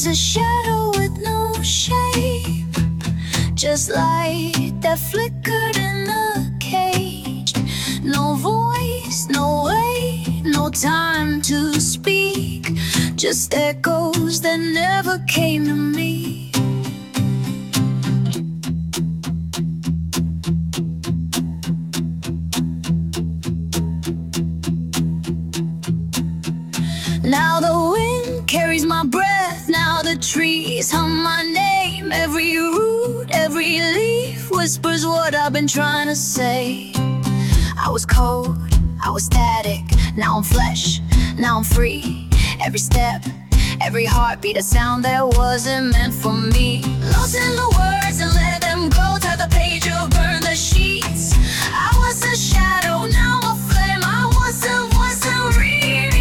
was a shadow with no shape, just light that flickered in the cage. No voice, no way, no time to speak, just echoes that never came to me. Now the wind carries my breath, now the trees hum my name. Every root, every leaf whispers what I've been trying to say. I was cold, I was static, now I'm flesh, now I'm free. Every step, every heartbeat, a sound that wasn't meant for me. Lost in the words and let them go, tear the page or burn the sheets. I was a shadow, now a flame, I wasn't real.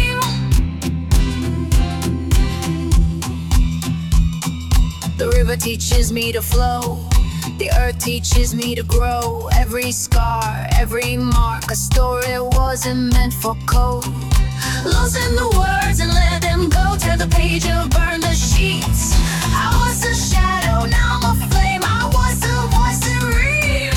The river teaches me to flow, the earth teaches me to grow. Every scar, every mark, a story wasn't meant for code. Lost in the words and let them go, tear the page or burn the sheets. I was a shadow, now I'm a flame, I wasn't real.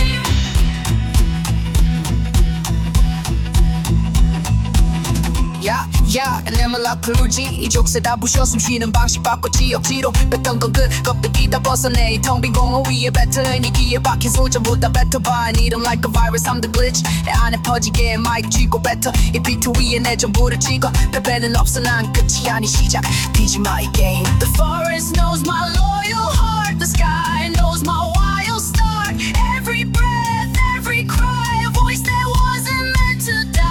야, 내말라 부르지 이족새 다 부셔 숨쉬는 방식 바꿨지 억지로 뱉던 건 껍데기 다 벗어내 이 텅 빈 공허 위에 뱉어 네 귀에 박힌 소리 전부 다 뱉어봐. I need them like a virus, I'm the glitch. 내 안에 퍼지게 마이크 쥐고 뱉어 이 비트 위에 내 전부를 찍어 패배는 없어 난 끝이 아닌 시작. 뒤지 마 이 게임. The forest knows my loyal heart, the sky knows my wild start. Every breath, every cry, a voice that wasn't meant to die.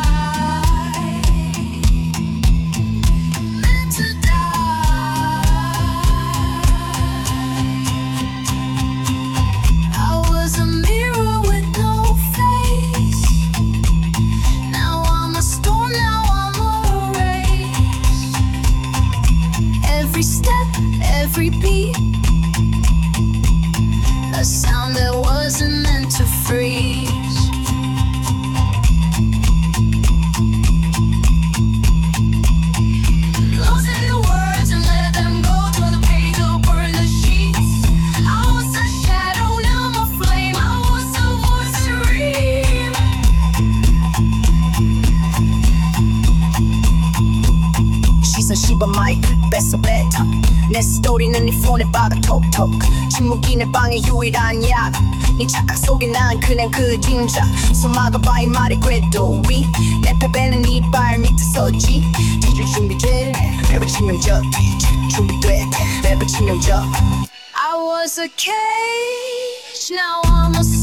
Every step, every beat, a sound that wasn't meant to freeze. Lost in the words and let them go, till the page or burn the sheets. I was a shadow, now I'm a flame, I wasn't real. 시선 씹어 마이크 뺏어 뱉어 내 스토리는 네 폰에 박아 톡톡. 침묵이 내 방의 유일한 약. 네 착각 속에 난 그냥 그 진짜. 손 막아봐 이 말이 궤도위. 내 패배는 이발 밑에서지. 뒤질 준비돼 랩을 치명적. 준비돼 랩을 치명적. I was a cage, now I'm a